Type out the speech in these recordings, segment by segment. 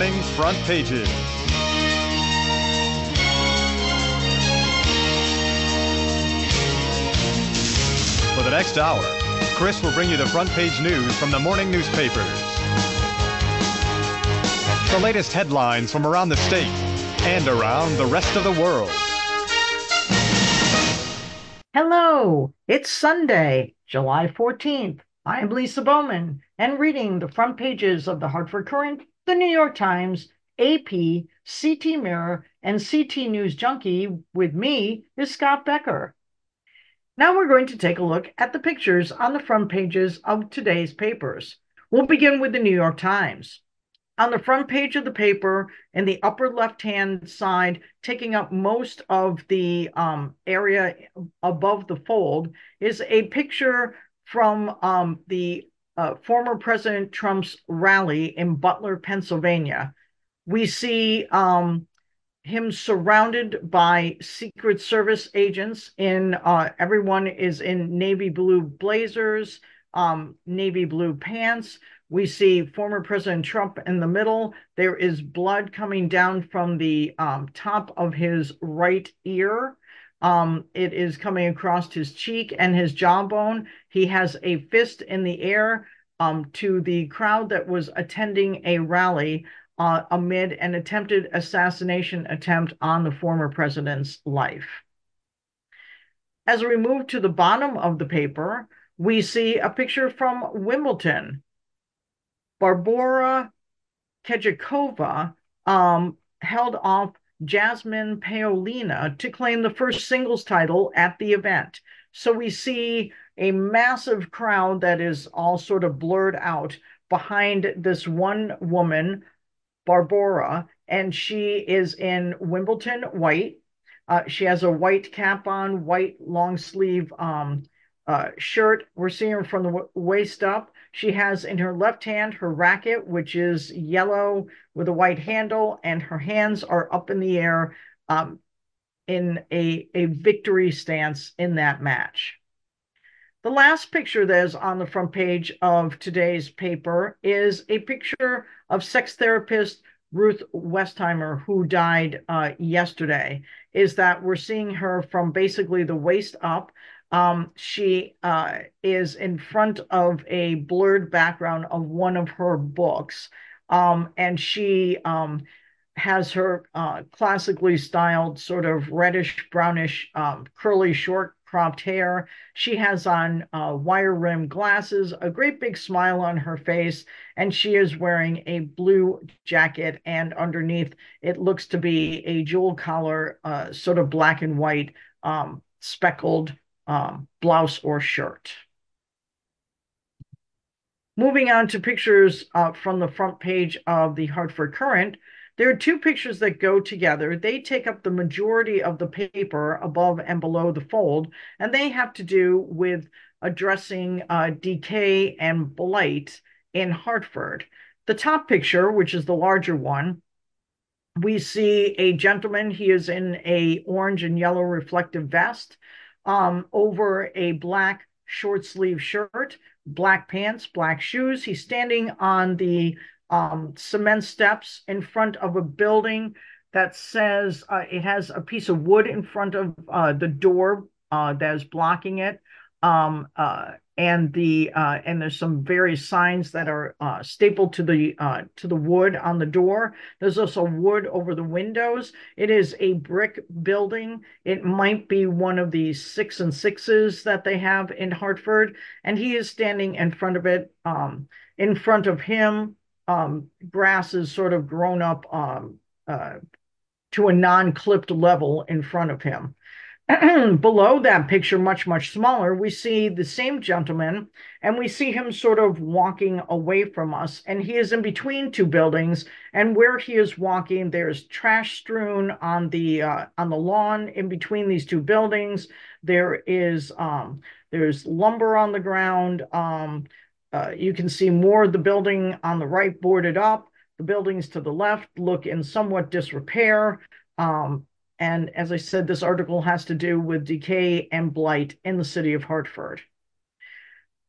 morning's front pages. For the next hour, Chris will bring you the front page news from the morning newspapers, the latest headlines from around the state and around the rest of the world. Hello, it's Sunday, July 14th. I'm Lisa Bowman, and reading the front pages of the Hartford Courant, the New York Times, AP, CT Mirror, and CT News Junkie with me is Scott Becker. Now we're going to take a look at the pictures on the front pages of today's papers. We'll begin with the New York Times. On the front page of the paper, in the upper left-hand side, taking up most of the area above the fold, is a picture from the former President Trump's rally in Butler, Pennsylvania. We see him surrounded by Secret Service agents everyone is in navy blue blazers, navy blue pants. We see former President Trump in the middle. There is blood coming down from the top of his right ear. It is coming across his cheek and his jawbone. He has a fist in the air to the crowd that was attending a rally amid an attempted assassination attempt on the former president's life. As we move to the bottom of the paper, we see a picture from Wimbledon. Barbora Krejcikova held off Jasmine Paolina to claim the first singles title at the event. So we see a massive crowd that is all sort of blurred out behind this one woman, Barbora, and she is in Wimbledon white. She has a white cap on, white long sleeve shirt. We're seeing her from the waist up. She has in her left hand her racket, which is yellow with a white handle, and her hands are up in the air in a victory stance in that match. The last picture that is on the front page of today's paper is a picture of sex therapist Ruth Westheimer, who died yesterday. Is that we're seeing her from basically the waist up. She is in front of a blurred background of one of her books, and she has her classically styled sort of reddish brownish curly short cropped hair. She has on wire rimmed glasses, a great big smile on her face, and she is wearing a blue jacket, and underneath it looks to be a jewel collar, sort of black and white speckled blouse or shirt. Moving on to pictures from the front page of the Hartford Courant, there are two pictures that go together. They take up the majority of the paper above and below the fold, and they have to do with addressing decay and blight in Hartford. The top picture, which is the larger one, we see a gentleman. He is in a orange and yellow reflective vest over a black short sleeve shirt, black pants, black shoes. He's standing on the cement steps in front of a building that says it has a piece of wood in front of the door that is blocking it. And there's some various signs that are stapled to the wood on the door. There's also wood over the windows. It is a brick building. It might be one of the 6 and 6s that they have in Hartford, and he is standing in front of it. In front of him, grass is sort of grown up to a non-clipped level in front of him. Below that picture, much, much smaller, we see the same gentleman, and we see him sort of walking away from us, and he is in between two buildings, and where he is walking, there's trash strewn on the lawn in between these two buildings. There's lumber on the ground. You can see more of the building on the right boarded up. The buildings to the left look in somewhat disrepair. And as I said, this article has to do with decay and blight in the city of Hartford.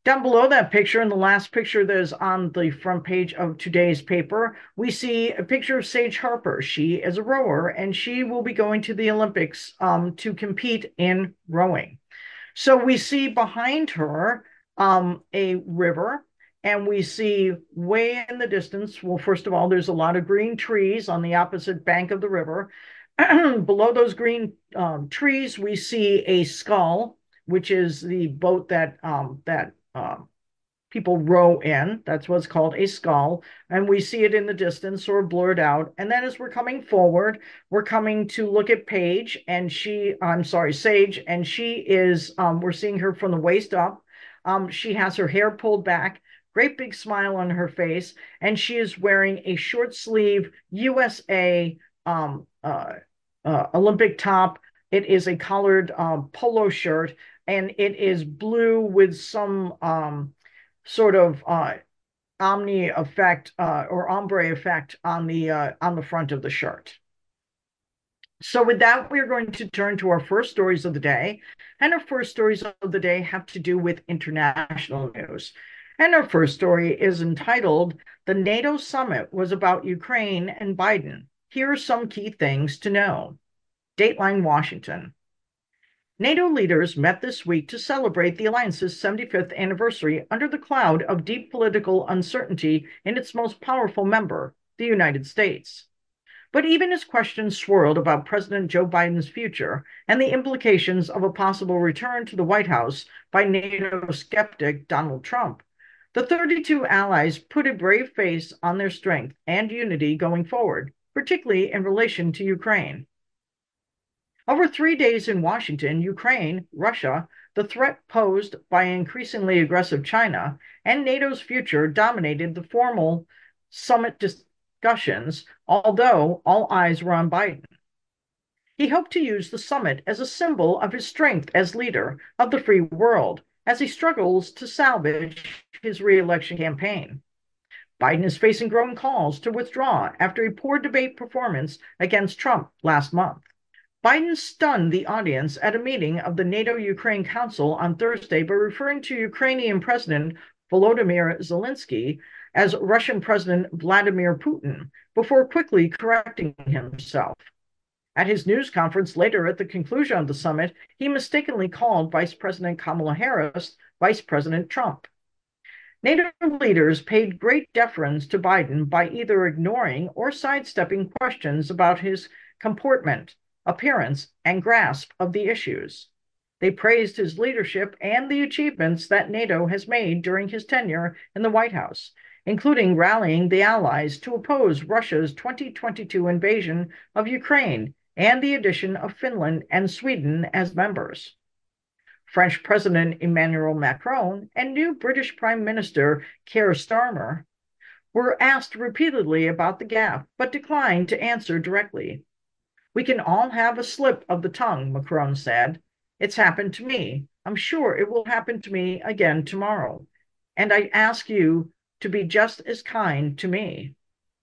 Down below that picture, in the last picture that is on the front page of today's paper, we see a picture of Sage Harper. She is a rower, and she will be going to the Olympics to compete in rowing. So we see behind her a river, and we see way in the distance. Well, first of all, there's a lot of green trees on the opposite bank of the river. Below those green trees, we see a scull, which is the boat that people row in. That's what's called a scull. And we see it in the distance or blurred out. And then as we're coming forward, we're coming to look at Paige and Sage, and she is, we're seeing her from the waist up. She has her hair pulled back, great big smile on her face, and she is wearing a short sleeve USA Olympic top. It is a collared polo shirt, and it is blue with some sort of omni effect or ombre effect on the front of the shirt. So with that, we're going to turn to our first stories of the day. And our first stories of the day have to do with international news. And our first story is entitled, "The NATO Summit Was About Ukraine and Biden. Here are some key things to know." Dateline Washington. NATO leaders met this week to celebrate the alliance's 75th anniversary under the cloud of deep political uncertainty in its most powerful member, the United States. But even as questions swirled about President Joe Biden's future and the implications of a possible return to the White House by NATO skeptic Donald Trump, the 32 allies put a brave face on their strength and unity going forward, particularly in relation to Ukraine. Over 3 days in Washington, Ukraine, Russia, the threat posed by increasingly aggressive China, and NATO's future dominated the formal summit discussions, although all eyes were on Biden. He hoped to use the summit as a symbol of his strength as leader of the free world as he struggles to salvage his re-election campaign. Biden is facing growing calls to withdraw after a poor debate performance against Trump last month. Biden stunned the audience at a meeting of the NATO-Ukraine Council on Thursday by referring to Ukrainian President Volodymyr Zelensky as Russian President Vladimir Putin, before quickly correcting himself. At his news conference later at the conclusion of the summit, he mistakenly called Vice President Kamala Harris Vice President Trump. NATO leaders paid great deference to Biden by either ignoring or sidestepping questions about his comportment, appearance, and grasp of the issues. They praised his leadership and the achievements that NATO has made during his tenure in the White House, including rallying the allies to oppose Russia's 2022 invasion of Ukraine and the addition of Finland and Sweden as members. French President Emmanuel Macron and new British Prime Minister Keir Starmer were asked repeatedly about the gap, but declined to answer directly. "We can all have a slip of the tongue," Macron said. "It's happened to me. I'm sure it will happen to me again tomorrow. And I ask you to be just as kind to me."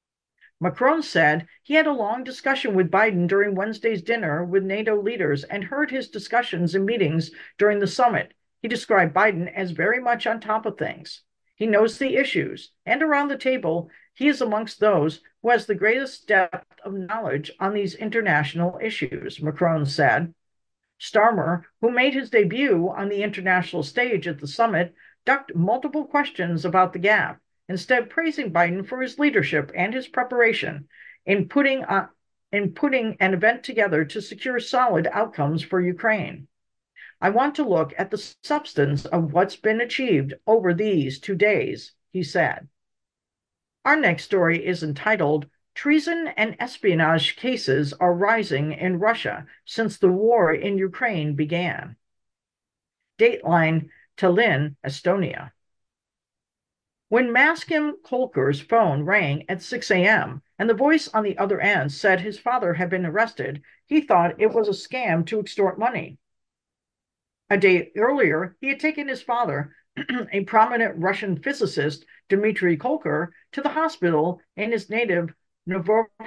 Macron said he had a long discussion with Biden during Wednesday's dinner with NATO leaders and heard his discussions and meetings during the summit. He described Biden as very much on top of things. He knows the issues, and around the table, he is amongst those who has the greatest depth of knowledge on these international issues, Macron said. Starmer, who made his debut on the international stage at the summit, ducked multiple questions about the gap, instead praising Biden for his leadership and his preparation in putting an event together to secure solid outcomes for Ukraine. "I want to look at the substance of what's been achieved over these 2 days," he said. Our next story is entitled, "Treason and Espionage Cases Are Rising in Russia Since the War in Ukraine Began." Dateline Tallinn, Estonia. When Maskim Kolker's phone rang at 6 a.m. and the voice on the other end said his father had been arrested, he thought it was a scam to extort money. A day earlier, he had taken his father, a prominent Russian physicist, Dmitry Kolker, to the hospital in his native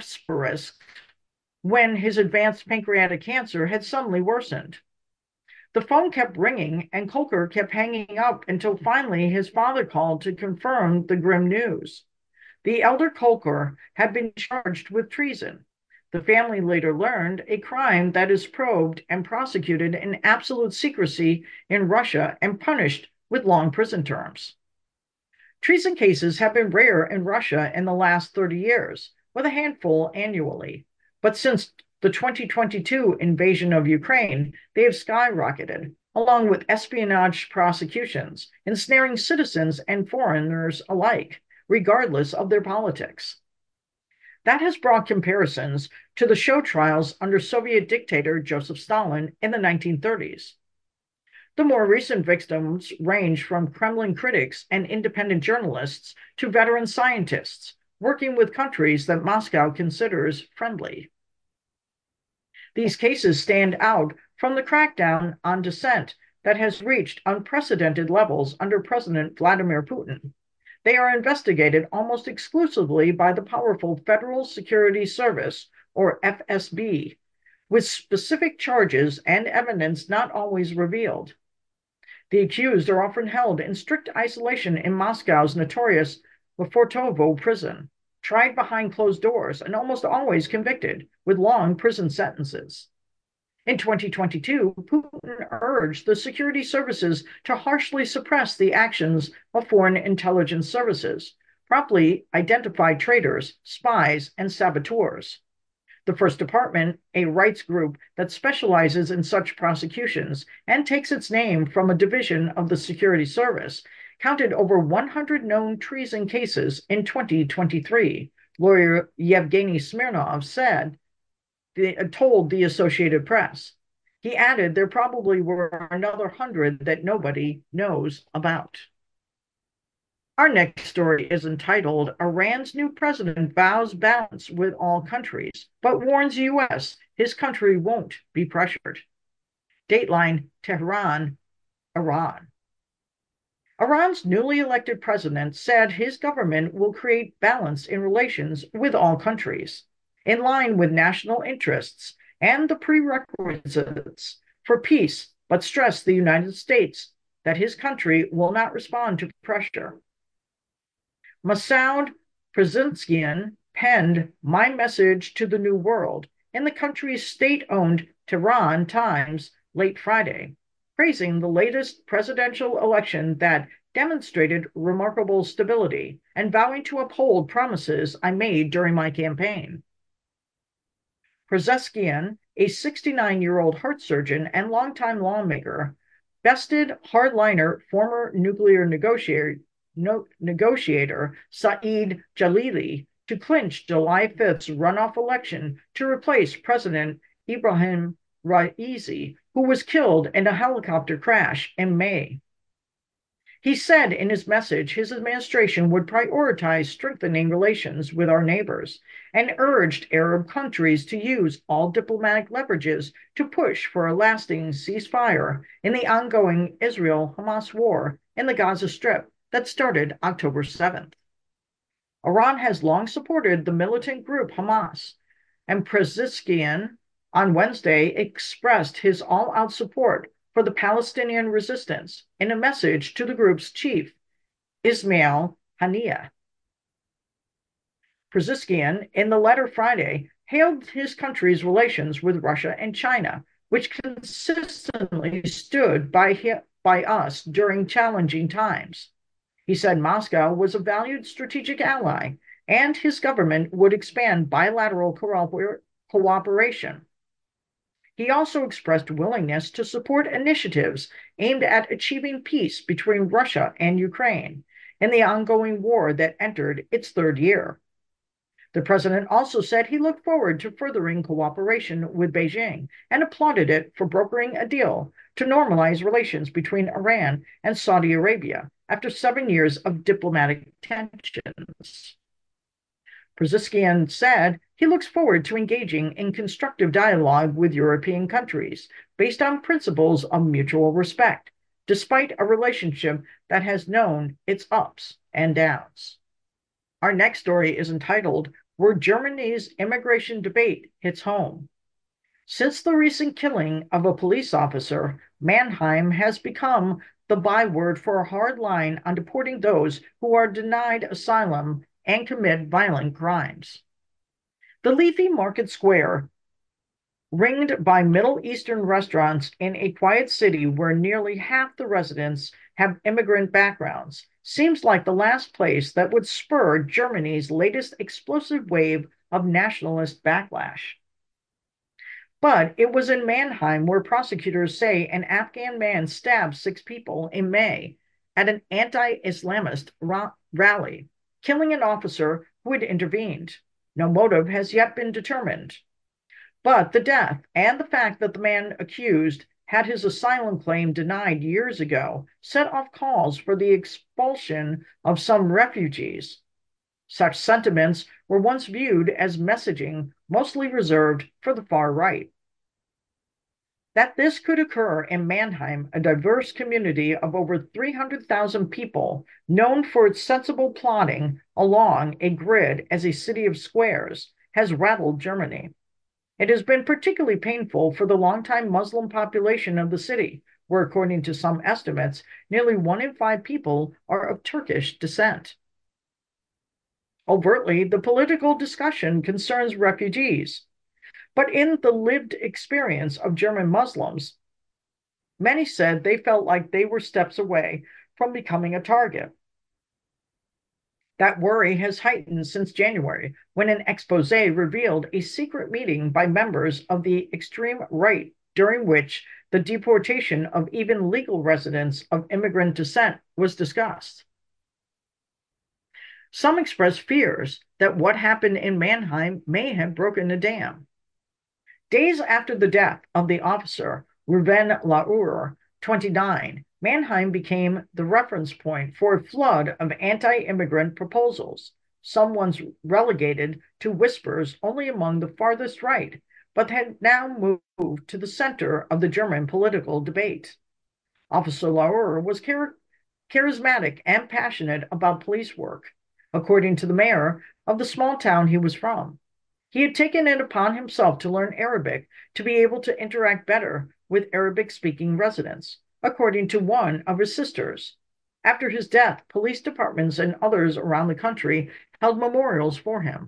Novosibirsk when his advanced pancreatic cancer had suddenly worsened. The phone kept ringing, and Kolker kept hanging up until finally his father called to confirm the grim news. The elder Kolker had been charged with treason. The family later learned a crime that is probed and prosecuted in absolute secrecy in Russia and punished with long prison terms. Treason cases have been rare in Russia in the last 30 years, with a handful annually. But since the 2022 invasion of Ukraine, they have skyrocketed, along with espionage prosecutions, ensnaring citizens and foreigners alike, regardless of their politics. That has brought comparisons to the show trials under Soviet dictator Joseph Stalin in the 1930s. The more recent victims range from Kremlin critics and independent journalists to veteran scientists working with countries that Moscow considers friendly. These cases stand out from the crackdown on dissent that has reached unprecedented levels under President Vladimir Putin. They are investigated almost exclusively by the powerful Federal Security Service, or FSB, with specific charges and evidence not always revealed. The accused are often held in strict isolation in Moscow's notorious Lefortovo prison, tried behind closed doors, and almost always convicted, with long prison sentences. In 2022, Putin urged the security services to harshly suppress the actions of foreign intelligence services, promptly identify traitors, spies, and saboteurs. The First Department, a rights group that specializes in such prosecutions and takes its name from a division of the Security Service, counted over 100 known treason cases in 2023, lawyer Yevgeny Smirnov told the Associated Press. He added there probably were another 100 that nobody knows about. Our next story is entitled, Iran's New President Vows Balance with All Countries, but warns U.S. his country won't be pressured. Dateline, Tehran, Iran. Iran's newly elected president said his government will create balance in relations with all countries, in line with national interests and the prerequisites for peace, but stressed the United States that his country will not respond to pressure. Masoud Pezeshkian penned My Message to the New World in the country's state-owned Tehran Times late Friday, praising the latest presidential election that demonstrated remarkable stability and vowing to uphold promises I made during my campaign. Pezeshkian, a 69-year-old heart surgeon and longtime lawmaker, bested hardliner former nuclear negotiator Saeed Jalili to clinch July 5th's runoff election to replace President Ibrahim Raisi, who was killed in a helicopter crash in May. He said in his message his administration would prioritize strengthening relations with our neighbors and urged Arab countries to use all diplomatic leverages to push for a lasting ceasefire in the ongoing Israel-Hamas war in the Gaza Strip that started October 7th. Iran has long supported the militant group Hamas, and Pezeshkian on Wednesday expressed his all-out support for the Palestinian resistance in a message to the group's chief, Ismail Haniyeh. Pezeshkian, in the letter Friday, hailed his country's relations with Russia and China, which consistently stood by us during challenging times. He said Moscow was a valued strategic ally, and his government would expand bilateral cooperation. He also expressed willingness to support initiatives aimed at achieving peace between Russia and Ukraine in the ongoing war that entered its third year. The president also said he looked forward to furthering cooperation with Beijing and applauded it for brokering a deal to normalize relations between Iran and Saudi Arabia after 7 years of diplomatic tensions. Pezeshkian said he looks forward to engaging in constructive dialogue with European countries based on principles of mutual respect, despite a relationship that has known its ups and downs. Our next story is entitled, Where Germany's Immigration Debate Hits Home. Since the recent killing of a police officer, Mannheim has become the byword for a hard line on deporting those who are denied asylum and commit violent crimes. The leafy market square, ringed by Middle Eastern restaurants in a quiet city where nearly half the residents have immigrant backgrounds, seems like the last place that would spur Germany's latest explosive wave of nationalist backlash. But it was in Mannheim where prosecutors say an Afghan man stabbed 6 people in May at an anti-Islamist rally, killing an officer who had intervened. No motive has yet been determined. But the death and the fact that the man accused had his asylum claim denied years ago set off calls for the expulsion of some refugees. Such sentiments were once viewed as messaging mostly reserved for the far right. That this could occur in Mannheim, a diverse community of over 300,000 people, known for its sensible plotting along a grid as a city of squares, has rattled Germany. It has been particularly painful for the longtime Muslim population of the city, where, according to some estimates, nearly 1 in 5 people are of Turkish descent. Overtly, the political discussion concerns refugees, but in the lived experience of German Muslims, many said they felt like they were steps away from becoming a target. That worry has heightened since January, when an expose revealed a secret meeting by members of the extreme right, during which the deportation of even legal residents of immigrant descent was discussed. Some expressed fears that what happened in Mannheim may have broken the dam. Days after the death of the officer, Reuven Lauer, 29, Mannheim became the reference point for a flood of anti-immigrant proposals, some once relegated to whispers only among the farthest right, but had now moved to the center of the German political debate. Officer Lauer was charismatic and passionate about police work, according to the mayor of the small town he was from. He had taken it upon himself to learn Arabic to be able to interact better with Arabic-speaking residents, according to one of his sisters. After his death, police departments and others around the country held memorials for him.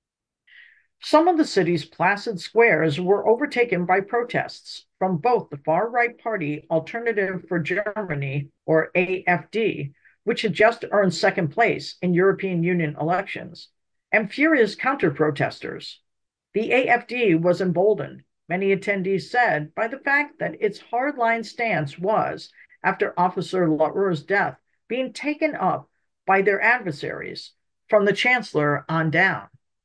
Some of the city's placid squares were overtaken by protests from both the far-right party Alternative for Germany, or AfD, which had just earned second place in European Union elections, and furious counter-protesters. The AfD was emboldened, many attendees said, by the fact that its hardline stance was, after Officer Lauer's death, being taken up by their adversaries, from the Chancellor on down.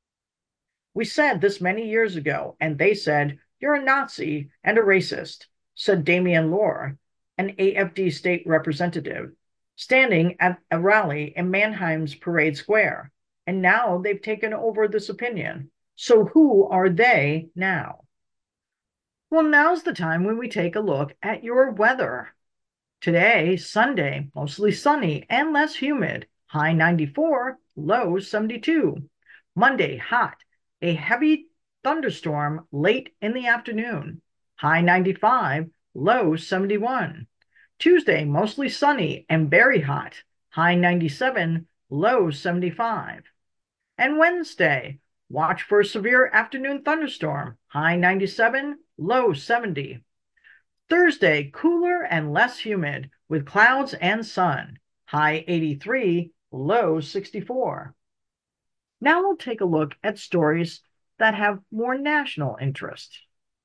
We said this many years ago, and they said, "You're a Nazi and a racist," said Damien Lohr, an AfD state representative, standing at a rally in Mannheim's Parade Square. And now they've taken over this opinion. So who are they now? Well, now's the time when we take a look at your weather. Today, Sunday, mostly sunny and less humid, high 94, low 72. Monday, hot, a heavy thunderstorm late in the afternoon, high 95, low 71. Tuesday, mostly sunny and very hot, high 97, low 75. And Wednesday, watch for a severe afternoon thunderstorm, high 97, low 70. Thursday, cooler and less humid with clouds and sun, high 83, low 64. Now we'll take a look at stories that have more national interest.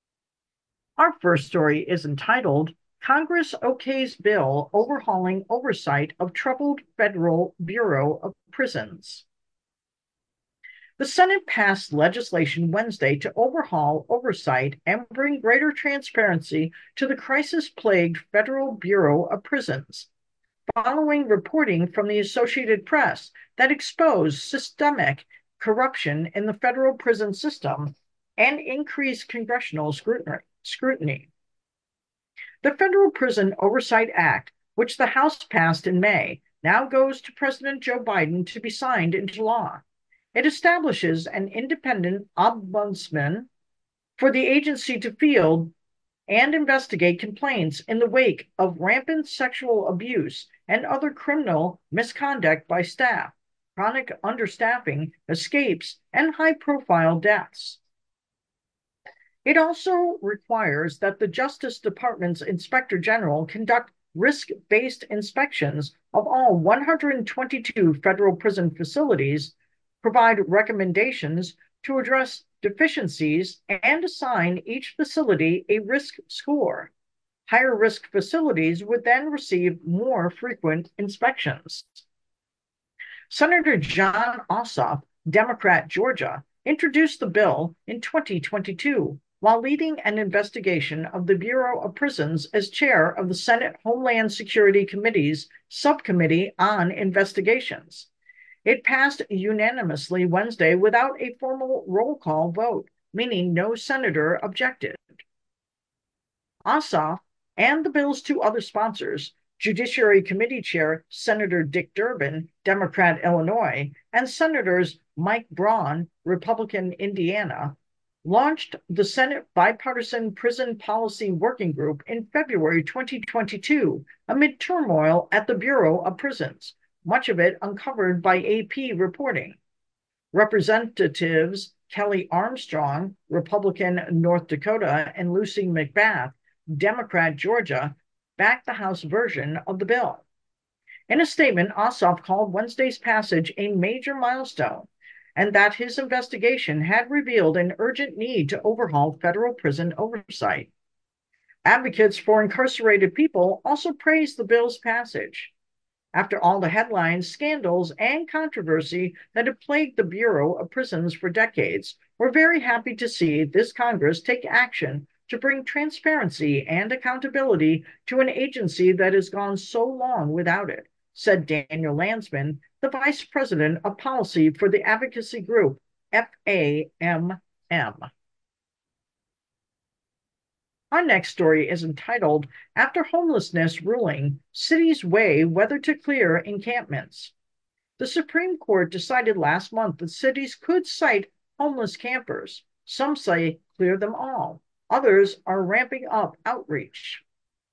Our first story is entitled, Congress Okays Bill Overhauling Oversight of Troubled Federal Bureau of Prisons. The Senate passed legislation Wednesday to overhaul oversight and bring greater transparency to the crisis-plagued Federal Bureau of Prisons, following reporting from the Associated Press that exposed systemic corruption in the federal prison system and increased congressional scrutiny. The Federal Prison Oversight Act, which the House passed in May, now goes to President Joe Biden to be signed into law. It establishes an independent ombudsman for the agency to field and investigate complaints in the wake of rampant sexual abuse and other criminal misconduct by staff, chronic understaffing, escapes, and high-profile deaths. It also requires that the Justice Department's Inspector General conduct risk-based inspections of all 122 federal prison facilities, provide recommendations to address deficiencies, and assign each facility a risk score. Higher risk facilities would then receive more frequent inspections. Senator Jon Ossoff, Democrat, Georgia, introduced the bill in 2022 while leading an investigation of the Bureau of Prisons as chair of the Senate Homeland Security Committee's Subcommittee on Investigations. It passed unanimously Wednesday without a formal roll call vote, meaning no senator objected. Ossoff and the bill's two other sponsors, Judiciary Committee Chair Senator Dick Durbin, Democrat, Illinois, and Senators Mike Braun, Republican, Indiana, launched the Senate Bipartisan Prison Policy Working Group in February 2022 amid turmoil at the Bureau of Prisons, much of it uncovered by AP reporting. Representatives Kelly Armstrong, Republican, North Dakota, and Lucy McBath, Democrat, Georgia, backed the House version of the bill. In a statement, Ossoff called Wednesday's passage a major milestone and that his investigation had revealed an urgent need to overhaul federal prison oversight. Advocates for incarcerated people also praised the bill's passage. After all the headlines, scandals, and controversy that have plagued the Bureau of Prisons for decades, we're very happy to see this Congress take action to bring transparency and accountability to an agency that has gone so long without it, said Daniel Landsman, the Vice President of Policy for the advocacy group FAMM. Our next story is entitled, After Homelessness Ruling, Cities Weigh Whether to Clear Encampments. The Supreme Court decided last month that cities could cite homeless campers. Some say clear them all. Others are ramping up outreach.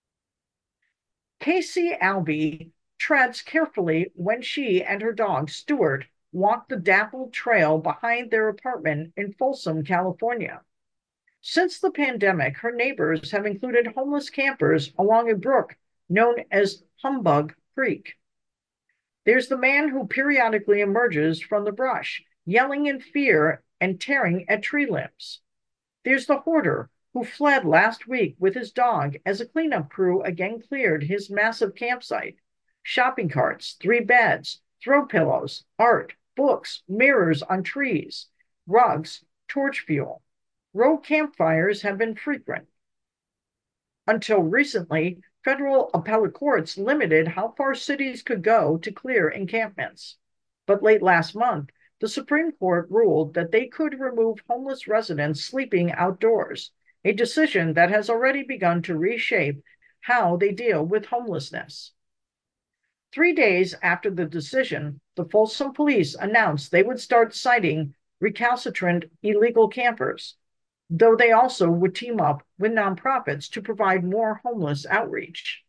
Casey Albee treads carefully when she and her dog, Stuart, walk the dappled trail behind their apartment in Folsom, California. Since the pandemic, her neighbors have included homeless campers along a brook known as Humbug Creek. There's the man who periodically emerges from the brush, yelling in fear and tearing at tree limbs. There's the hoarder who fled last week with his dog as a cleanup crew again cleared his massive campsite. Shopping carts, 3 beds, throw pillows, art, books, mirrors on trees, rugs, torch fuel. Row campfires have been frequent. Until recently, federal appellate courts limited how far cities could go to clear encampments. But late last month, the Supreme Court ruled that they could remove homeless residents sleeping outdoors, a decision that has already begun to reshape how they deal with homelessness. 3 days after the decision, the Folsom police announced they would start citing recalcitrant illegal campers, though they also would team up with nonprofits to provide more homeless outreach.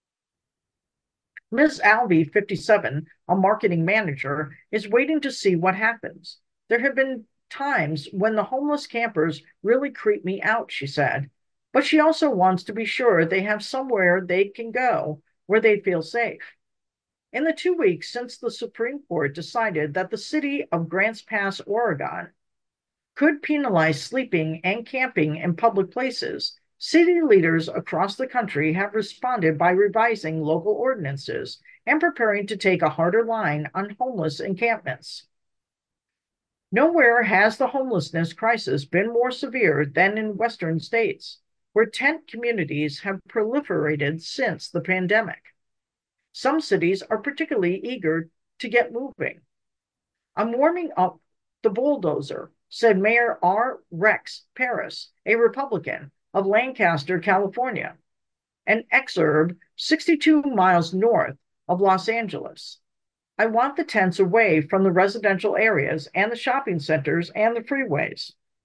Ms. Albee, 57, a marketing manager, is waiting to see what happens. There have been times when the homeless campers really creep me out, she said, but she also wants to be sure they have somewhere they can go where they feel safe. In the 2 weeks since the Supreme Court decided that the city of Grants Pass, Oregon, could penalize sleeping and camping in public places, city leaders across the country have responded by revising local ordinances and preparing to take a harder line on homeless encampments. Nowhere has the homelessness crisis been more severe than in Western states, where tent communities have proliferated since the pandemic. Some cities are particularly eager to get moving. I'm warming up the bulldozer, said Mayor R. Rex Paris, a Republican of Lancaster, California, an exurb 62 miles north of Los Angeles. I want the tents away from the residential areas and the shopping centers and the freeways.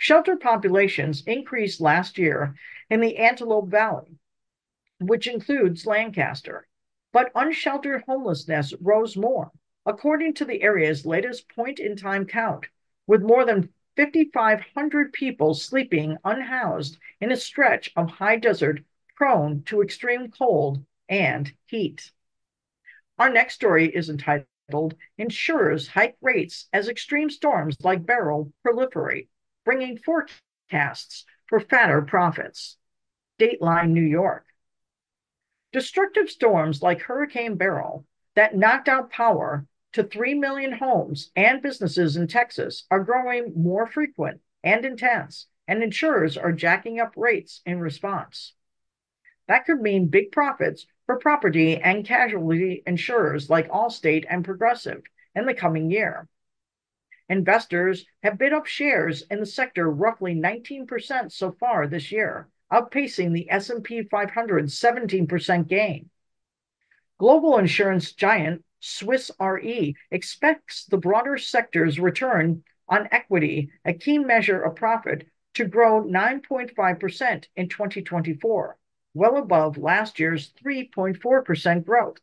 Shelter populations increased last year in the Antelope Valley, which includes Lancaster, but unsheltered homelessness rose more, according to the area's latest point-in-time count, with more than 5,500 people sleeping unhoused in a stretch of high desert prone to extreme cold and heat. Our next story is entitled Insurers Hike Rates as Extreme Storms like Beryl Proliferate, Bringing Forecasts for Fatter Profits. Dateline New York. Destructive storms like Hurricane Beryl that knocked out power to 3 million homes and businesses in Texas are growing more frequent and intense, and insurers are jacking up rates in response. That could mean big profits for property and casualty insurers like Allstate and Progressive in the coming year. Investors have bid up shares in the sector roughly 19% so far this year, outpacing the S&P 500's 17% gain. Global insurance giant Swiss Re expects the broader sector's return on equity, a key measure of profit, to grow 9.5% in 2024, well above last year's 3.4% growth.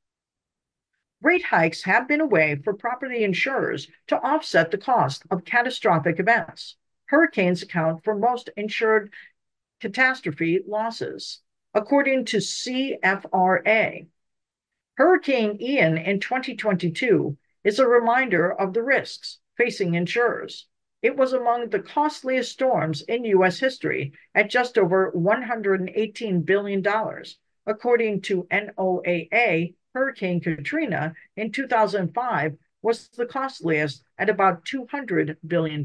Rate hikes have been a way for property insurers to offset the cost of catastrophic events. Hurricanes account for most insured catastrophe losses, according to CFRA. Hurricane Ian in 2022 is a reminder of the risks facing insurers. It was among the costliest storms in U.S. history at just over $118 billion, according to NOAA. Hurricane Katrina in 2005 was the costliest at about $200 billion.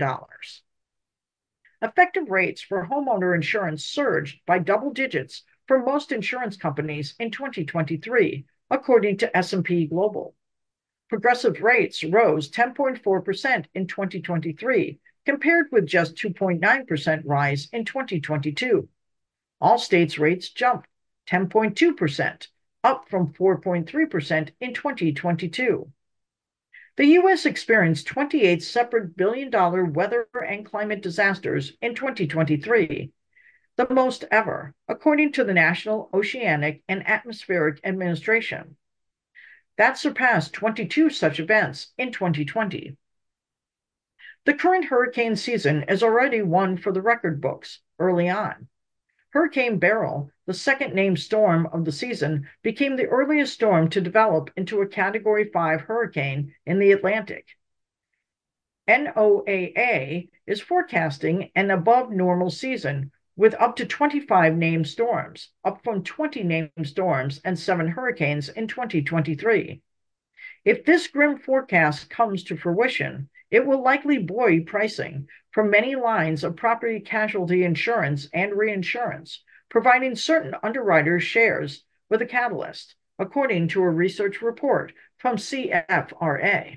Effective rates for homeowner insurance surged by double digits for most insurance companies in 2023, according to S&P Global. Progressive rates rose 10.4% in 2023, compared with just 2.9% rise in 2022. Allstate's rates jumped 10.2%, up from 4.3% in 2022. The U.S. experienced 28 separate billion-dollar weather and climate disasters in 2023, the most ever, according to the National Oceanic and Atmospheric Administration. That surpassed 22 such events in 2020. The current hurricane season is already one for the record books early on. Hurricane Beryl, the second named storm of the season, became the earliest storm to develop into a Category 5 hurricane in the Atlantic. NOAA is forecasting an above-normal season with up to 25 named storms, up from 20 named storms and 7 hurricanes in 2023. If this grim forecast comes to fruition, it will likely buoy pricing for many lines of property casualty insurance and reinsurance, providing certain underwriters shares with a catalyst, according to a research report from CFRA.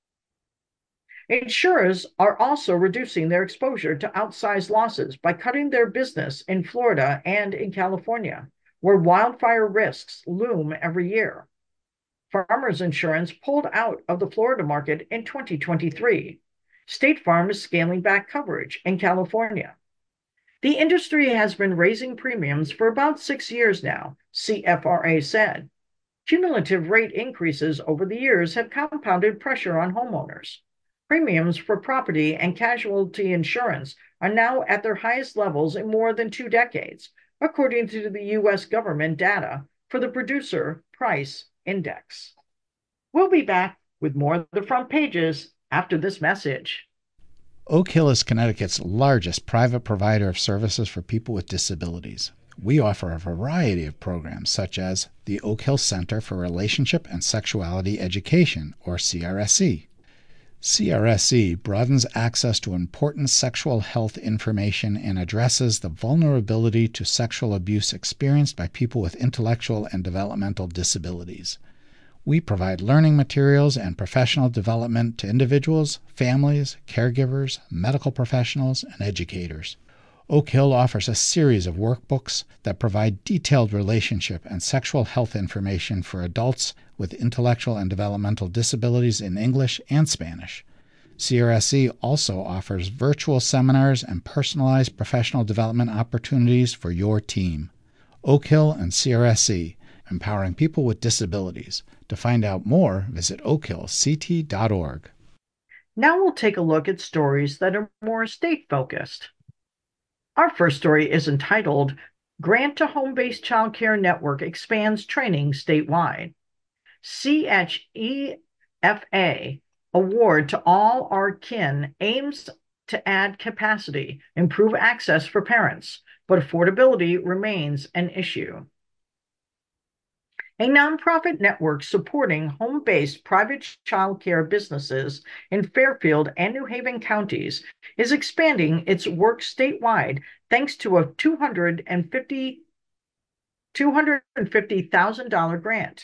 Insurers are also reducing their exposure to outsized losses by cutting their business in Florida and in California, where wildfire risks loom every year. Farmers Insurance pulled out of the Florida market in 2023. State Farm is scaling back coverage in California. The industry has been raising premiums for about 6 years now, CFRA said. Cumulative rate increases over the years have compounded pressure on homeowners. Premiums for property and casualty insurance are now at their highest levels in more than 2 decades, according to the U.S. government data for the Producer Price Index. We'll be back with more of the front pages after this message. Oak Hill is Connecticut's largest private provider of services for people with disabilities. We offer a variety of programs such as the Oak Hill Center for Relationship and Sexuality Education, or CRSE. CRSE broadens access to important sexual health information and addresses the vulnerability to sexual abuse experienced by people with intellectual and developmental disabilities. We provide learning materials and professional development to individuals, families, caregivers, medical professionals, and educators. Oak Hill offers a series of workbooks that provide detailed relationship and sexual health information for adults with intellectual and developmental disabilities in English and Spanish. CRSC also offers virtual seminars and personalized professional development opportunities for your team. Oak Hill and CRSC, empowering people with disabilities. To find out more, visit oakhillct.org. Now we'll take a look at stories that are more state-focused. Our first story is entitled, Grant to Home-Based Childcare Network Expands Training Statewide. CHEFA award to All Our Kin aims to add capacity, improve access for parents, but affordability remains an issue. A nonprofit network supporting home-based private childcare businesses in Fairfield and New Haven counties is expanding its work statewide thanks to a $250,000 grant.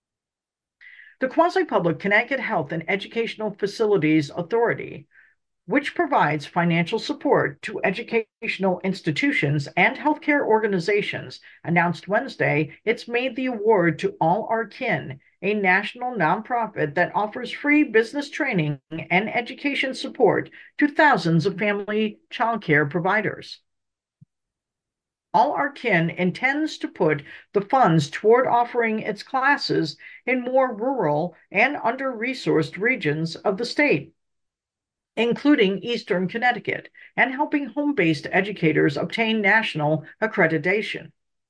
The quasi-public Connecticut Health and Educational Facilities Authority, which provides financial support to educational institutions and healthcare organizations, announced Wednesday it's made the award to All Our Kin, a national nonprofit that offers free business training and education support to thousands of family childcare providers. All Our Kin intends to put the funds toward offering its classes in more rural and under-resourced regions of the state, including Eastern Connecticut, and helping home-based educators obtain national accreditation.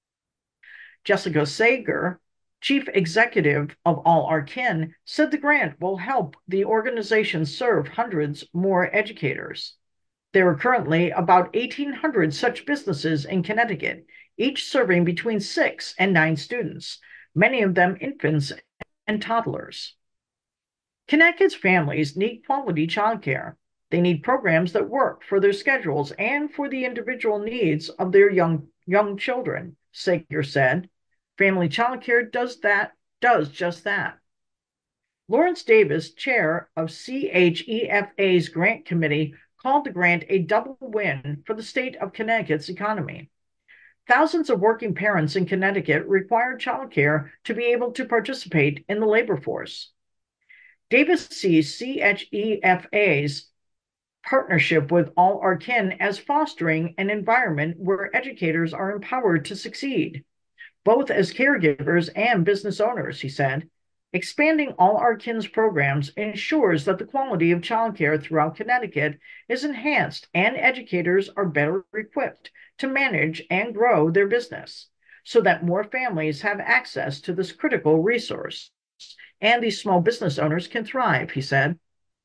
Jessica Sager, chief executive of All Our Kin, said the grant will help the organization serve hundreds more educators. There are currently about 1,800 such businesses in Connecticut, each serving between 6 and 9 students, many of them infants and toddlers. Connecticut's families need quality childcare. They need programs that work for their schedules and for the individual needs of their young children, Sager said. Family childcare does just that. Lawrence Davis, chair of CHEFA's grant committee, called the grant a double win for the state of Connecticut's economy. Thousands of working parents in Connecticut require childcare to be able to participate in the labor force. Davis sees CHEFA's partnership with All Our Kin as fostering an environment where educators are empowered to succeed, both as caregivers and business owners, he said. Expanding All Our Kin's programs ensures that the quality of childcare throughout Connecticut is enhanced and educators are better equipped to manage and grow their business so that more families have access to this critical resource and these small business owners can thrive, he said.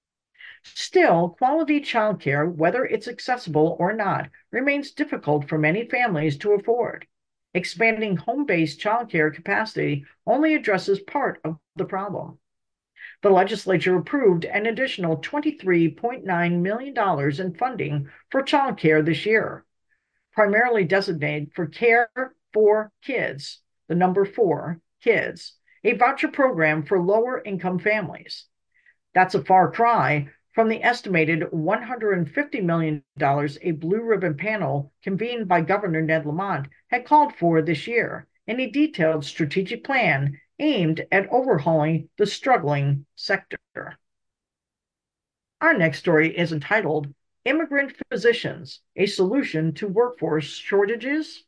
Still, quality childcare, whether it's accessible or not, remains difficult for many families to afford. Expanding home-based childcare capacity only addresses part of the problem. The legislature approved an additional $23.9 million in funding for childcare this year, primarily designated for Care for Kids, the number 4, kids, a voucher program for lower-income families. That's a far cry from the estimated $150 million a Blue Ribbon panel convened by Governor Ned Lamont had called for this year in a detailed strategic plan aimed at overhauling the struggling sector. Our next story is entitled, Immigrant Physicians, a Solution to Workforce Shortages.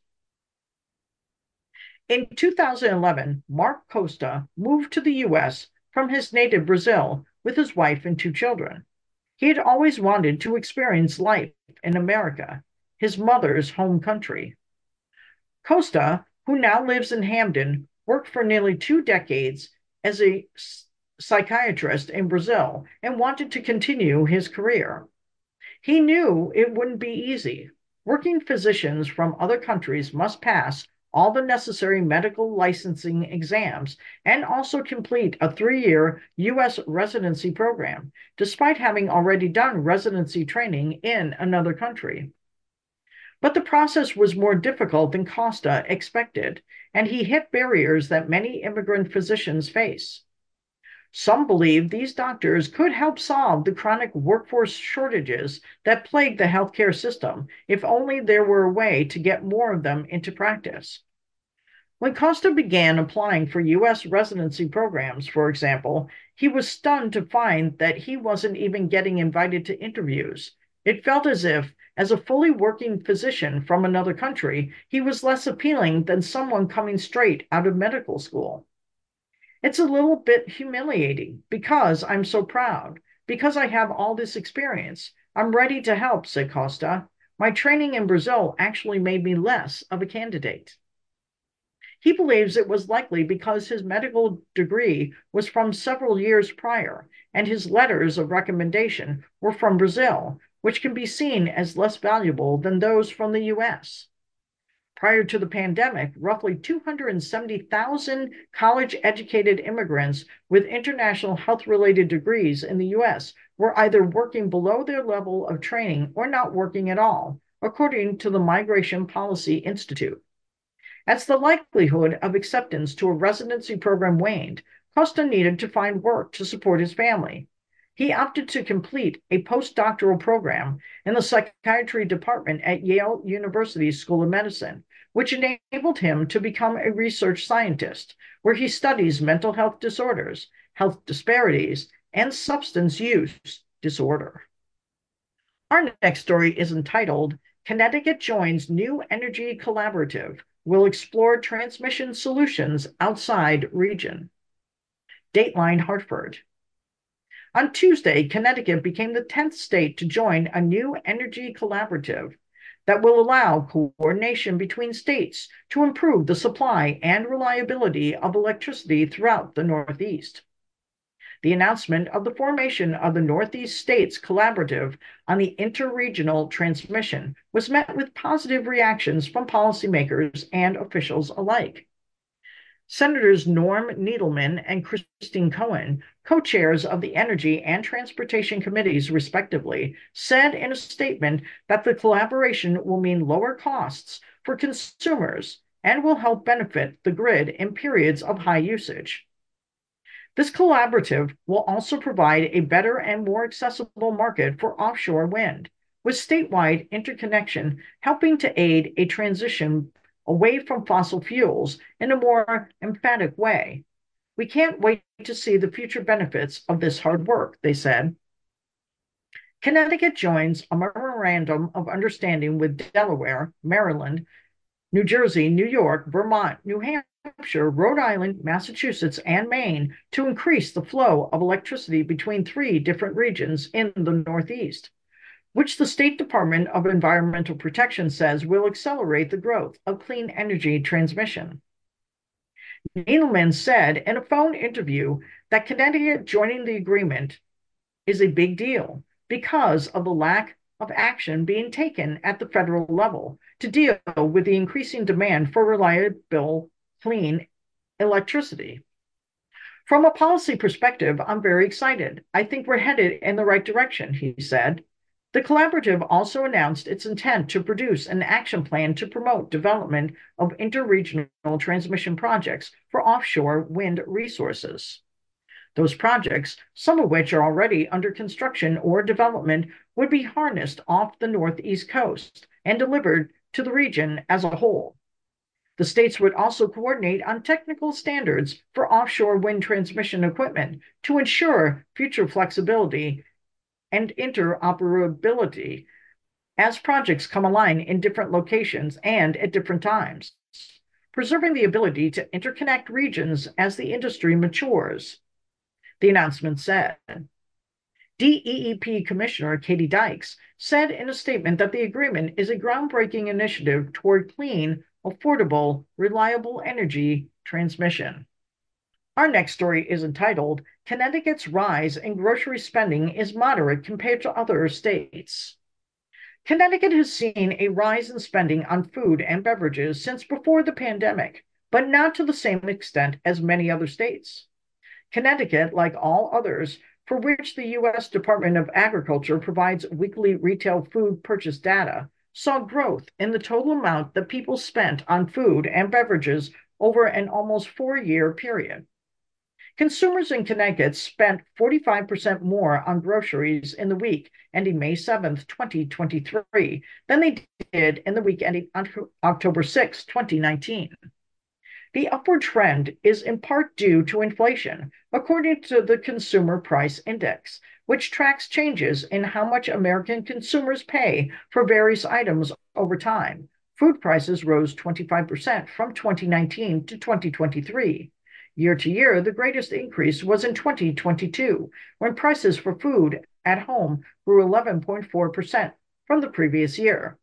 In 2011, Mark Costa moved to the U.S. from his native Brazil with his wife and 2 children. He had always wanted to experience life in America, his mother's home country. Costa, who now lives in Hamden, worked for nearly 2 decades as a psychiatrist in Brazil and wanted to continue his career. He knew it wouldn't be easy. Working physicians from other countries must pass all the necessary medical licensing exams and also complete a 3-year U.S. residency program, despite having already done residency training in another country. But the process was more difficult than Costa expected, and he hit barriers that many immigrant physicians face. Some believe these doctors could help solve the chronic workforce shortages that plague the healthcare system if only there were a way to get more of them into practice. When Costa began applying for U.S. residency programs, for example, he was stunned to find that he wasn't even getting invited to interviews. It felt as if, as a fully working physician from another country, he was less appealing than someone coming straight out of medical school. It's a little bit humiliating because I'm so proud, because I have all this experience. I'm ready to help, said Costa. My training in Brazil actually made me less of a candidate. He believes it was likely because his medical degree was from several years prior, and his letters of recommendation were from Brazil, which can be seen as less valuable than those from the US. Prior to the pandemic, roughly 270,000 college-educated immigrants with international health-related degrees in the US were either working below their level of training or not working at all, according to the Migration Policy Institute. As the likelihood of acceptance to a residency program waned, Costa needed to find work to support his family. He opted to complete a postdoctoral program in the psychiatry department at Yale University School of Medicine, which enabled him to become a research scientist, where he studies mental health disorders, health disparities, and substance use disorder. Our next story is entitled, Connecticut Joins New Energy Collaborative, Will Explore Transmission Solutions Outside Region. Dateline Hartford. On Tuesday, Connecticut became the 10th state to join a new energy collaborative that will allow coordination between states to improve the supply and reliability of electricity throughout the Northeast. The announcement of the formation of the Northeast States Collaborative on the interregional transmission was met with positive reactions from policymakers and officials alike. Senators Norm Needleman and Christine Cohen, co-chairs of the Energy and Transportation Committees, respectively, said in a statement that the collaboration will mean lower costs for consumers and will help benefit the grid in periods of high usage. This collaborative will also provide a better and more accessible market for offshore wind, with statewide interconnection helping to aid a transition away from fossil fuels in a more emphatic way. We can't wait to see the future benefits of this hard work, they said. Connecticut joins a memorandum of understanding with Delaware, Maryland, New Jersey, New York, Vermont, New Hampshire, Rhode Island, Massachusetts, and Maine to increase the flow of electricity between 3 different regions in the Northeast, which the State Department of Environmental Protection says will accelerate the growth of clean energy transmission. Needleman said in a phone interview that Connecticut joining the agreement is a big deal because of the lack of action being taken at the federal level to deal with the increasing demand for reliable, clean electricity. From a policy perspective, I'm very excited. I think we're headed in the right direction, he said. The collaborative also announced its intent to produce an action plan to promote development of interregional transmission projects for offshore wind resources. Those projects, some of which are already under construction or development, would be harnessed off the Northeast coast and delivered to the region as a whole. The states would also coordinate on technical standards for offshore wind transmission equipment to ensure future flexibility and interoperability as projects come online in different locations and at different times, preserving the ability to interconnect regions as the industry matures, the announcement said. DEEP Commissioner Katie Dykes said in a statement that the agreement is a groundbreaking initiative toward clean, affordable, reliable energy transmission. Our next story is entitled, Connecticut's Rise in Grocery Spending is Moderate Compared to Other States. Connecticut has seen a rise in spending on food and beverages since before the pandemic, but not to the same extent as many other states. Connecticut, like all others, for which the U.S. Department of Agriculture provides weekly retail food purchase data, saw growth in the total amount that people spent on food and beverages over an almost 4-year period. Consumers in Connecticut spent 45% more on groceries in the week ending May 7th, 2023, than they did in the week ending October 6, 2019. The upward trend is in part due to inflation, according to the Consumer Price Index, which tracks changes in how much American consumers pay for various items over time. Food prices rose 25% from 2019 to 2023. Year to year, the greatest increase was in 2022, when prices for food at home grew 11.4% from the previous year.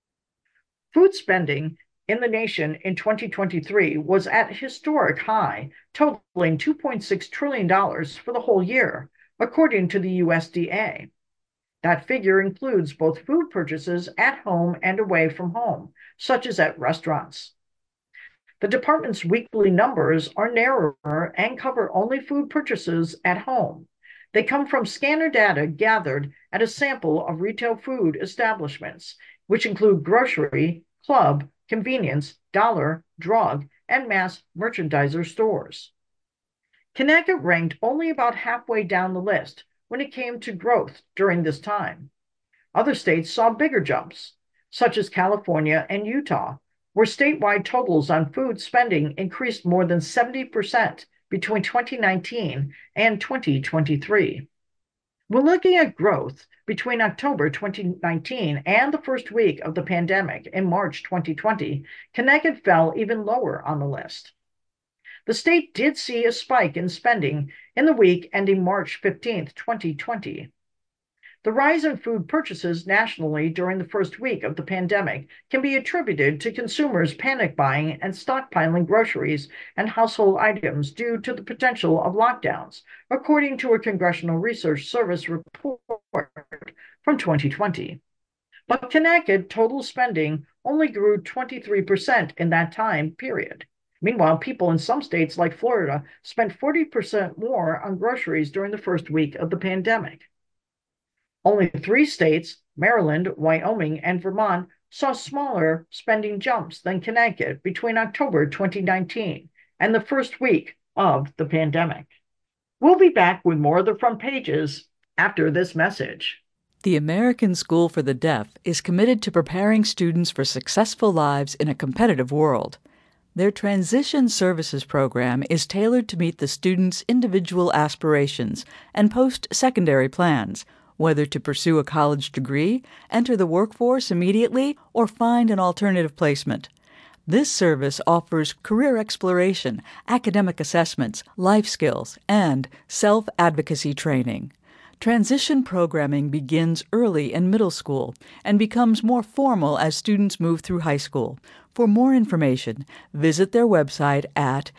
Food spending in the nation in 2023 was at a historic high, totaling $2.6 trillion for the whole year, according to the USDA. That figure includes both food purchases at home and away from home, such as at restaurants. The department's weekly numbers are narrower and cover only food purchases at home. They come from scanner data gathered at a sample of retail food establishments, which include grocery, club, convenience, dollar, drug, and mass merchandiser stores. Connecticut ranked only about halfway down the list when it came to growth during this time. Other states saw bigger jumps, such as California and Utah, where statewide totals on food spending increased more than 70% between 2019 and 2023. When looking at growth between October 2019 and the first week of the pandemic in March 2020, Connecticut fell even lower on the list. The state did see a spike in spending in the week ending March 15, 2020. The rise in food purchases nationally during the first week of the pandemic can be attributed to consumers panic buying and stockpiling groceries and household items due to the potential of lockdowns, according to a Congressional Research Service report from 2020. But Connecticut total spending only grew 23% in that time period. Meanwhile, people in some states like Florida spent 40% more on groceries during the first week of the pandemic. Only 3 states, Maryland, Wyoming, and Vermont, saw smaller spending jumps than Connecticut between October 2019 and the first week of the pandemic. We'll be back with more of the front pages after this message. The American School for the Deaf is committed to preparing students for successful lives in a competitive world. Their Transition Services program is tailored to meet the students' individual aspirations and post-secondary plans, whether to pursue a college degree, enter the workforce immediately, or find an alternative placement. This service offers career exploration, academic assessments, life skills, and self-advocacy training. Transition programming begins early in middle school and becomes more formal as students move through high school. For more information, visit their website at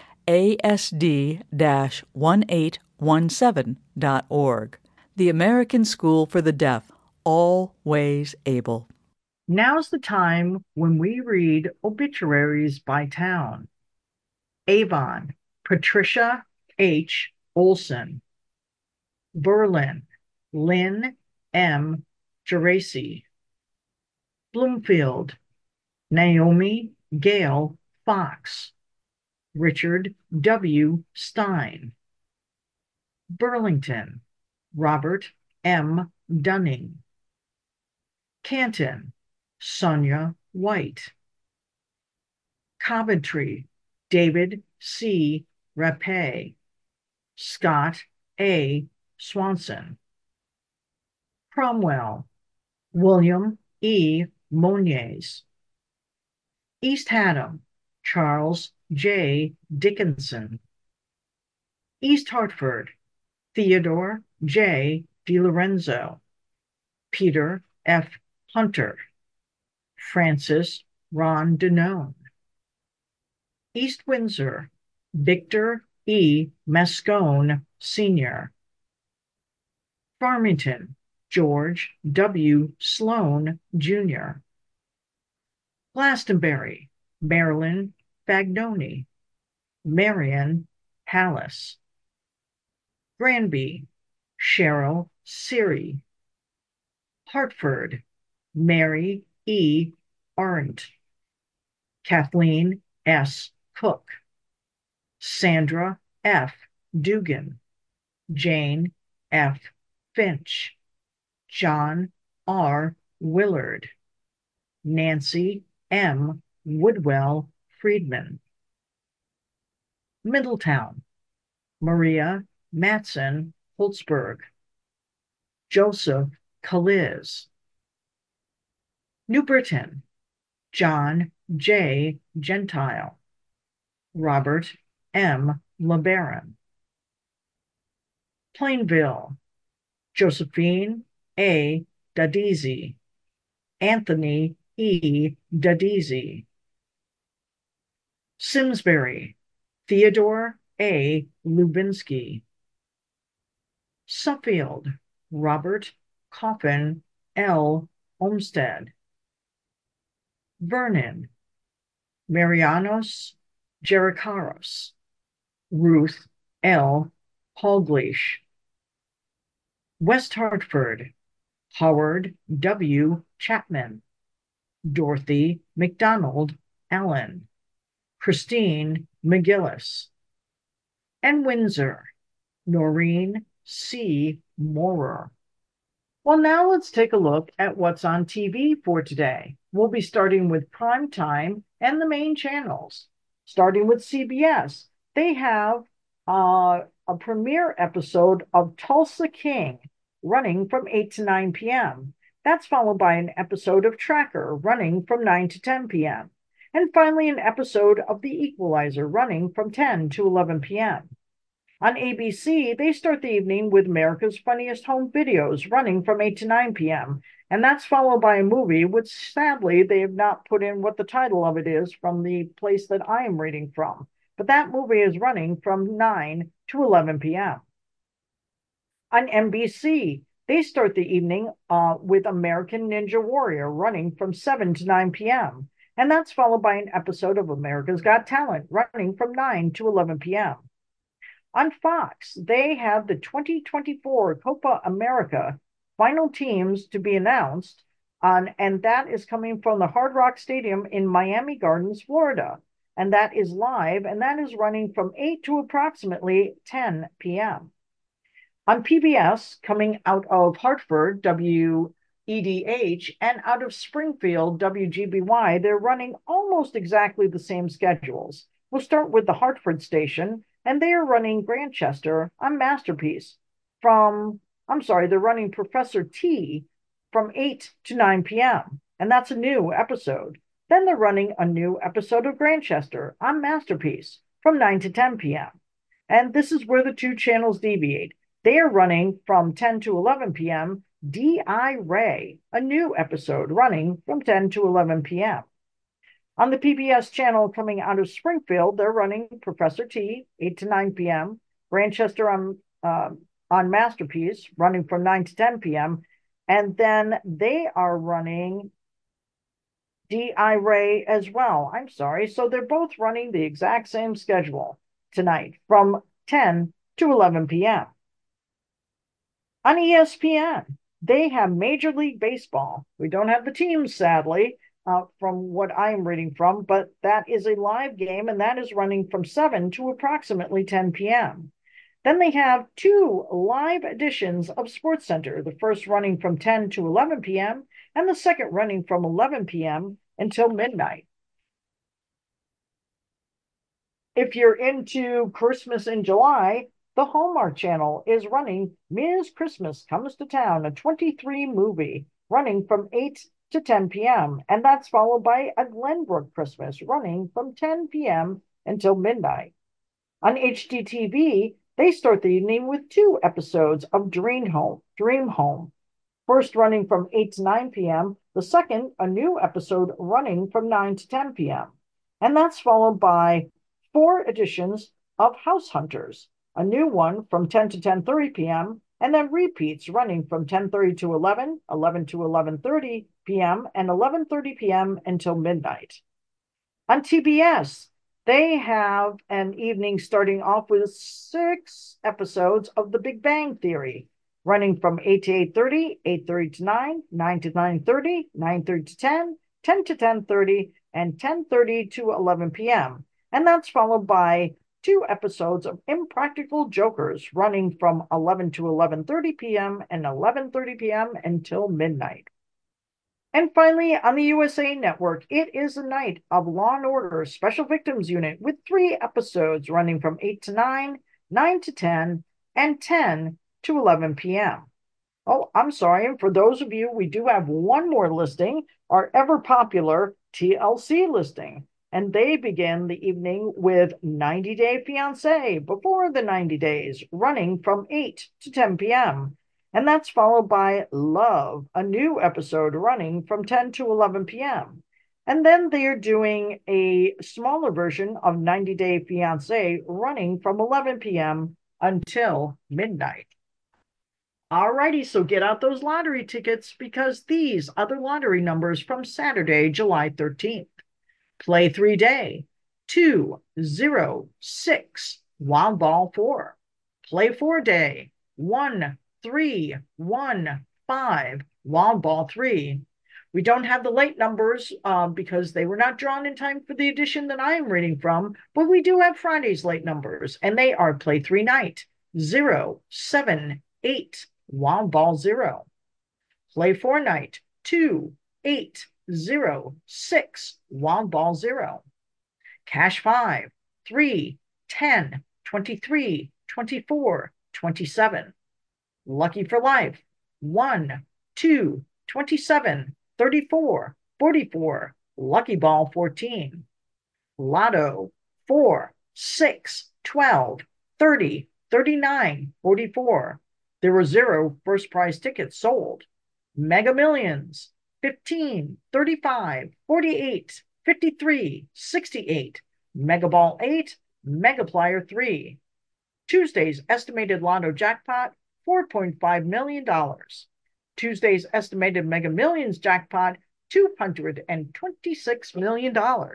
asd-1817.org. The American School for the Deaf, always able. Now's the time when we read obituaries by town. Avon, Patricia H. Olson. Berlin, Lynn M. Geraci. Bloomfield, Naomi Gale Fox. Richard W. Stein. Burlington, Robert M. Dunning. Canton, Sonia White. Coventry, David C. Rapay. Scott A. Swanson. Cromwell, William E. Moniez. East Haddam, Charles J. Dickinson. East Hartford, Theodore J. DiLorenzo. Peter F. Hunter. Francis Ron Danone. East Windsor, Victor E. Mascone, Sr. Farmington, George W. Sloan, Jr. Glastonbury, Marilyn Fagnoni. Marion Hallis. Granby, Cheryl Siri. Hartford, Mary E. Arndt. Kathleen S. Cook. Sandra F. Dugan. Jane F. Finch. John R. Willard. Nancy M. Woodwell Friedman. Middletown, Maria Matson Holtzberg, Joseph Kaliz. New Britain, John J. Gentile, Robert M. LeBaron. Plainville, Josephine A. Dadizi, Anthony E. Dadizi. Simsbury, Theodore A. Lubinsky. Suffield, Robert Coffin L. Olmsted. Vernon, Marianos Gerikaros, Ruth L. Polglish. West Hartford, Howard W. Chapman, Dorothy McDonald Allen, Christine McGillis. And Windsor, Noreen C. Moorer. Well, now let's take a look at what's on TV for today. We'll be starting with prime time and the main channels. Starting with CBS, they have a premiere episode of Tulsa King running from 8 to 9 p.m. That's followed by an episode of Tracker running from 9 to 10 p.m. And finally, an episode of The Equalizer running from 10 to 11 p.m. On ABC, they start the evening with America's Funniest Home Videos running from 8 to 9 p.m. And that's followed by a movie, which sadly they have not put in what the title of it is from the place that I am reading from. But that movie is running from 9 to 11 p.m. On NBC, they start the evening with American Ninja Warrior running from 7 to 9 p.m. And that's followed by an episode of America's Got Talent running from 9 to 11 p.m. On Fox, they have the 2024 Copa America final teams to be announced, and that is coming from the Hard Rock Stadium in Miami Gardens, Florida. And that is live, and that is running from 8 to approximately 10 p.m. On PBS, coming out of Hartford, WEDH, and out of Springfield, WGBY, they're running almost exactly the same schedules. We'll start with the Hartford station, and they are running Grantchester on Masterpiece they're running Professor T from 8 to 9 p.m., and that's a new episode. Then they're running a new episode of Grantchester on Masterpiece from 9 to 10 p.m. And this is where the two channels deviate. They are running from 10 to 11 p.m. D.I. Ray, a new episode running from 10 to 11 p.m. On the PBS channel coming out of Springfield, they're running Professor T, 8 to 9 p.m., Grantchester on Masterpiece, running from 9 to 10 p.m., and then they are running D.I. Ray as well. I'm sorry. So they're both running the exact same schedule tonight from 10 to 11 p.m. On ESPN, they have Major League Baseball. We don't have the teams, sadly, from what I'm reading from, but that is a live game, and that is running from 7 to approximately 10 p.m. Then they have two live editions of SportsCenter, the first running from 10 to 11 p.m., and the second running from 11 p.m. until midnight. If you're into Christmas in July, the Hallmark Channel is running Ms. Christmas Comes to Town, a 23 movie running from 8 to 10 p.m. And that's followed by a Glenbrook Christmas running from 10 p.m. until midnight. On HGTV, they start the evening with two episodes of Dream Home. First running from 8 to 9 p.m. The second, a new episode running from 9 to 10 p.m. And that's followed by 4 editions of House Hunters, a new one from 10 to 10:30 p.m., and then repeats running from 10:30 to 11, 11 to 11:30 p.m., and 11:30 p.m. until midnight. On TBS, they have an evening starting off with 6 episodes of The Big Bang Theory, running from 8 to 8:30, 8:30 to 9, 9 to 9:30, 9:30 to 10, 10 to 10:30, and 10:30 to 11 p.m. And that's followed by 2 episodes of Impractical Jokers running from 11 to 11:30 p.m. and 11:30 p.m. until midnight. And finally, on the USA Network, it is a night of Law and Order Special Victims Unit with 3 episodes running from 8 to 9, 9 to 10, and 10 to 11 p.m. Oh, I'm sorry. And for those of you, we do have one more listing, our ever popular TLC listing. And they begin the evening with 90 Day Fiancé before the 90 days, running from 8 to 10 p.m. And that's followed by Love, a new episode running from 10 to 11 p.m. And then they are doing a smaller version of 90 Day Fiancé running from 11 p.m. until midnight. Alrighty, so get out those lottery tickets because these are the lottery numbers from Saturday, July 13th. Play 3 day, 2, 0, 6, wild ball 4. Play 4 day, 1, 3, 1, 5, wild ball 3. We don't have the late numbers because they were not drawn in time for the edition that I am reading from, but we do have Friday's late numbers, and they are play 3 night, 0, 7, 8, wild ball 0. Play 4 night, 2, 8, 0, 6, wild ball 0. Cash 5, 3, 10, 23, 24, 27. Lucky for life, 1, 2, 27, 34, 44. Lucky ball 14. Lotto, 4, 6, 12, 30, 39, 44. There were 0 first prize tickets sold. Mega Millions, 15, 35, 48, 53, 68, Mega Ball 8, Megaplier 3. Tuesday's estimated Lotto jackpot, $4.5 million. Tuesday's estimated Mega Millions jackpot, $226 million.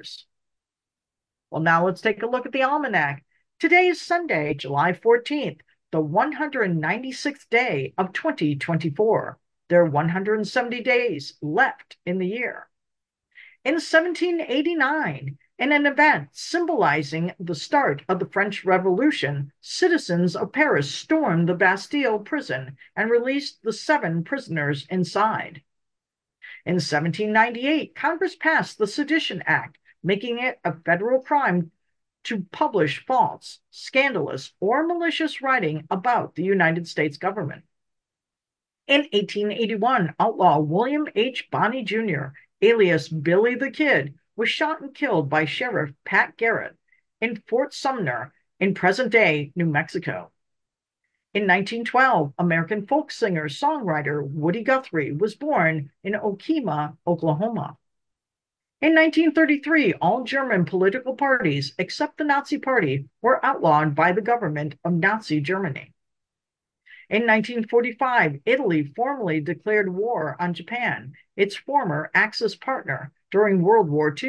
Well, now let's take a look at the almanac. Today is Sunday, July 14th, the 196th day of 2024. There are 170 days left in the year. In 1789, in an event symbolizing the start of the French Revolution, citizens of Paris stormed the Bastille prison and released the 7 prisoners inside. In 1798, Congress passed the Sedition Act, making it a federal crime to publish false, scandalous, or malicious writing about the United States government. In 1881, outlaw William H. Bonney Jr., alias Billy the Kid, was shot and killed by Sheriff Pat Garrett in Fort Sumner in present-day New Mexico. In 1912, American folk singer-songwriter Woody Guthrie was born in Okemah, Oklahoma. In 1933, all German political parties, except the Nazi Party, were outlawed by the government of Nazi Germany. In 1945, Italy formally declared war on Japan, its former Axis partner, during World War II.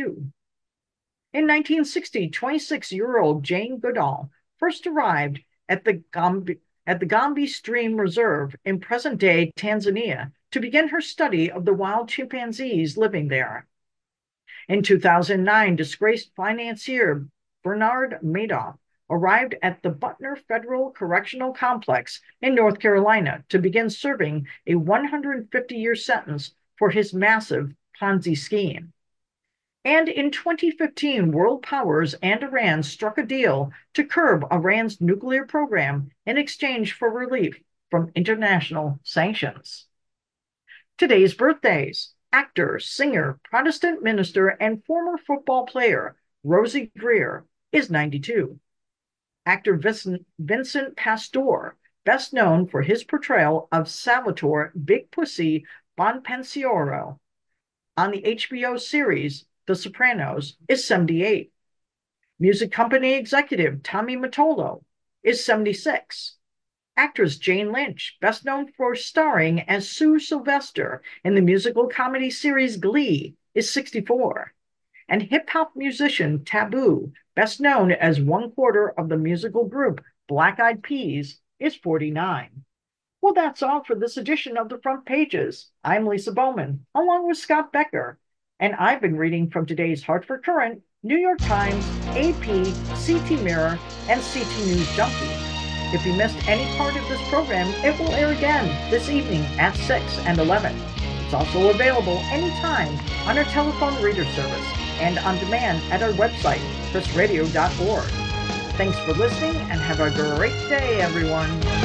In 1960, 26-year-old Jane Goodall first arrived at the Gombe Stream Reserve in present-day Tanzania to begin her study of the wild chimpanzees living there. In 2009, disgraced financier Bernard Madoff arrived at the Butner Federal Correctional Complex in North Carolina to begin serving a 150-year sentence for his massive Ponzi scheme. And in 2015, world powers and Iran struck a deal to curb Iran's nuclear program in exchange for relief from international sanctions. Today's birthdays: actor, singer, Protestant minister, and former football player Rosie Greer is 92. Actor Vincent Pastore, best known for his portrayal of Salvatore Big Pussy Bonpensiero on the HBO series The Sopranos, is 78. Music company executive Tommy Mottola is 76. Actress Jane Lynch, best known for starring as Sue Sylvester in the musical comedy series Glee, is 64. And hip-hop musician Taboo, best known as one quarter of the musical group Black Eyed Peas, is 49. Well, that's all for this edition of the Front Pages. I'm Lisa Bowman, along with Scott Becker, and I've been reading from today's Hartford Courant, New York Times, AP, CT Mirror, and CT News Junkie. If you missed any part of this program, it will air again this evening at 6 and 11. It's also available anytime on our telephone reader service and on demand at our website, chrisradio.org. Thanks for listening and have a great day, everyone.